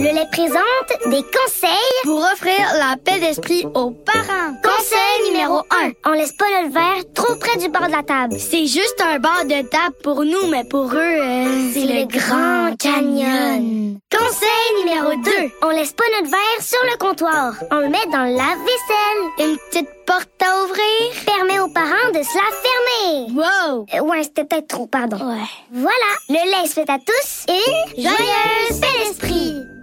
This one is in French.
Le lait présente des conseils pour offrir la paix d'esprit aux parents. Conseil numéro 1. On laisse pas le verre trop près du bord de la table. C'est juste un bord de table pour nous, mais pour eux, c'est le Grand Canyon. Conseil numéro 2. On laisse pas notre verre sur le comptoir. On le met dans le lave-vaisselle. Une petite porte à ouvrir permet aux parents de se la fermer. Wow! Ouais, c'était peut-être trop, pardon. Ouais. Voilà, le lait souhaite à tous une joyeuse paix d'esprit.